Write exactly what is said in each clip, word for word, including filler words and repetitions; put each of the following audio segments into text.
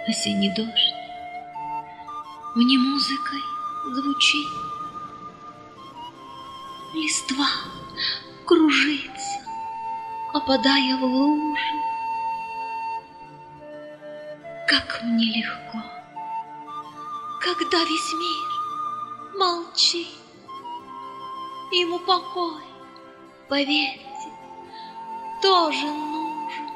Осенний дождь мне музыкой звучит, листва кружится, опадая в лужи. Как мне легко, когда весь мир молчит, ему покой, поверьте, тоже нужен.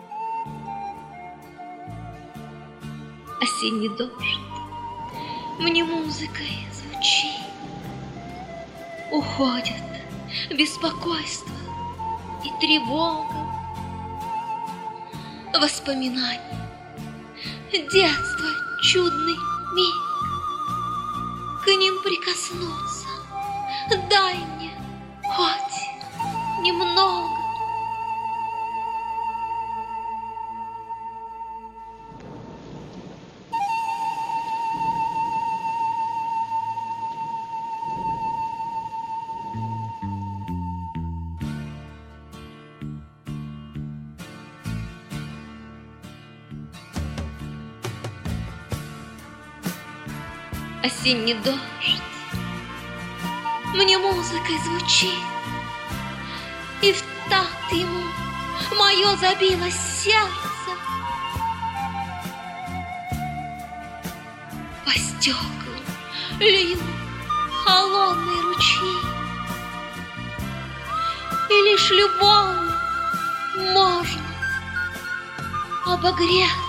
Осенний дождь мне музыкой звучит, уходят беспокойство и тревога, воспоминания, детство, чудный миг. К ним прикоснуться, дай мне хоть немного. Осенний дождь мне музыкой звучит, и в такт ему мое забилось сердце. По стеклам льют холодные ручьи, и лишь любовью можно обогреться